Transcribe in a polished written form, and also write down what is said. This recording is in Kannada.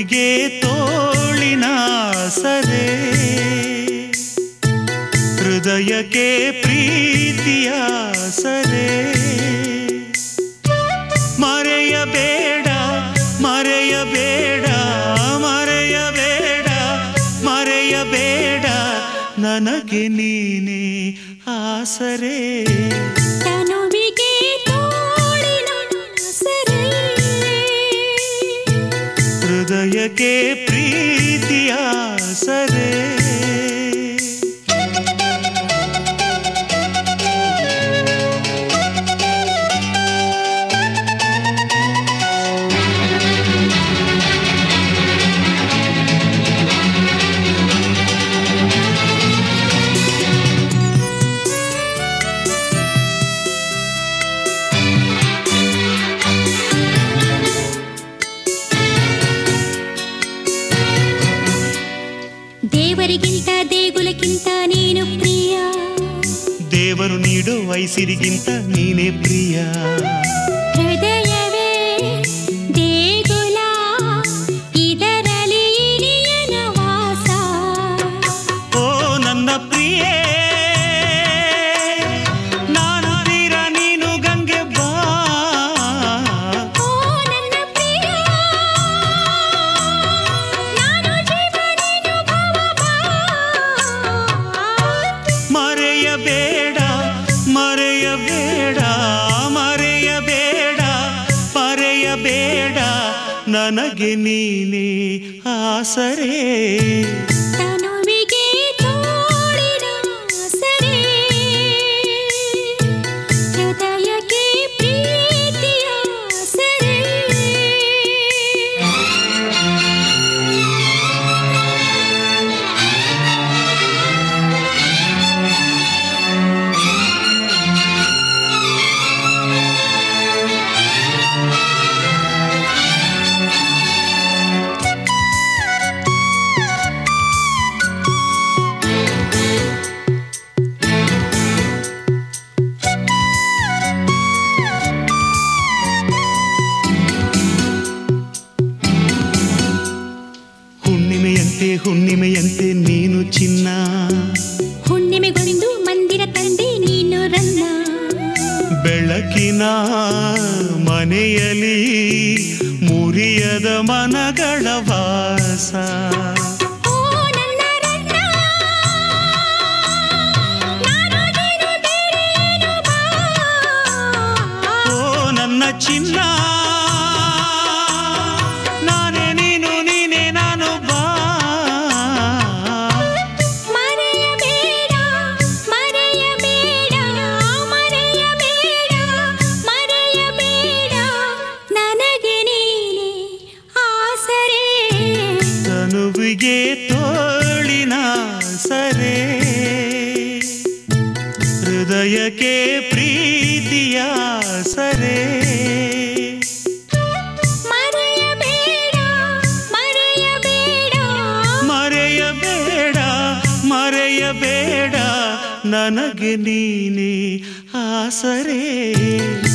ತನುವಿಗೆ ತೋಳಿನ ಸರೆ, ಹೃದಯಕ್ಕೆ ಪ್ರೀತಿಯ ಸರೆ. ಮರೆಯಬೇಡ ಮರೆಯಬೇಡ ಮರೆಯಬೇಡ ಮರೆಯಬೇಡ, ನನಗೆ ನೀನೇ ಆಸರೆ. ತನುವಿಗೆ ತೋಳಿನ ಸರೆ, ಹೃದಯಕ್ಕೆ ಪ್ರೀತಿಯ ಸರೆ. ದೇವರಿಗಿಂತ ದೇಗುಲಕ್ಕಿಂತ ನೀನು ಪ್ರಿಯ, ದೇವರು ನೀಡೋ ವಯಸ್ಸಿರಿಗಿಂತ ನೀನೇ ಪ್ರಿಯ. ಹೃದಯವೇ ದೇಗುಲ, ಇದರಲ್ಲಿ ನಿಯನ ವಾಸ. ಓ ನನ್ನ ಪ್ರಿಯೇ, ನಾನು ತೀರ ನೀನು ಗಂಗೆ ಬಾ. ಓ ನನ್ನ ಪ್ರಿಯ, ನಾನು ಜೀವ ನೀನು ಭವ ಬಾ. ಮರೆಯಬೇಡ ಮರೆಯಬೇಡ ಮರೆಯಬೇಡ ಮರೆಯಬೇಡ, ನನಗೆ ನೀನೇ ಆಸರೆ. ತನುವಿಗೆ ತೋಳಿನ ಸರೆ, ಹೃದಯಕ್ಕೆ ಪ್ರೀತಿಯ ಸರೆ. ಹುಣ್ಣಿಮೆಯಂತೆ ಹುಣ್ಣಿಮೆಯಂತೆ ನೀನು ಚಿನ್ನ, ಹುಣ್ಣಿಮೆಗೊಂದು ಮಂದಿರ ತಂದೆ ನೀನು ರನ್ನ. ಬೆಳಕಿನ ಮನೆಯಲ್ಲಿ ಮುರಿಯದ ಮನಗಳ ವಾಸ. ಓ ನನ್ನ ರನ್ನ, ನಾನು ನೀನು ಬೇರೆ ಏನು ಬಾ. ಓ ನನ್ನ ಚಿನ್ನ, ನಾನೇ ನೀನು ನೀನೇ ನಾನು ಬಾ. ಮರೆಯಬೇಡ ಮರೆಯಬೇಡ ಮರೆಯಬೇಡ ಮರೆಯಬೇಡ, ನನಗೆ ನೀನೇ ಆಸರೆ. ತನುವಿಗೆ ತೋಳಿನ ಸರೆ, ಹೃದಯಕ್ಕೆ ಪ್ರೀತಿಯ ಸರೆ. ಮರೆಯಬೇಡ ಮರೆಯಬೇಡ ಮರೆಯಬೇಡ ಮರೆಯಬೇಡ, ನನಗೆ ನೀನೇ ಆಸರೆ.